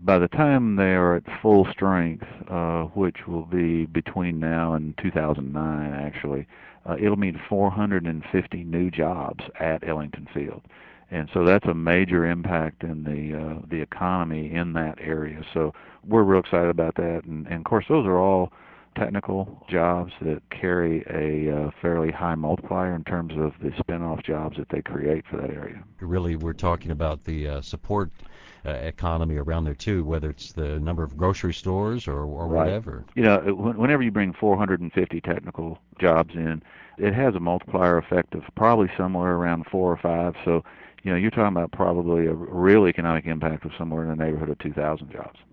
By the time they are at full strength, which will be between now and 2009 actually, it'll mean 450 new jobs at Ellington Field. And so that's a major impact in the economy in that area. So we're real excited about that. And of course, those are all technical jobs that carry a fairly high multiplier in terms of the spin-off jobs that they create for that area. Really, we're talking about the support economy around there too, whether it's the number of grocery stores or Right. whatever. You know, whenever you bring 450 technical jobs in, it has a multiplier effect of probably somewhere around 4 or 5. So, you know, you're talking about probably a real economic impact of somewhere in the neighborhood of 2,000 jobs.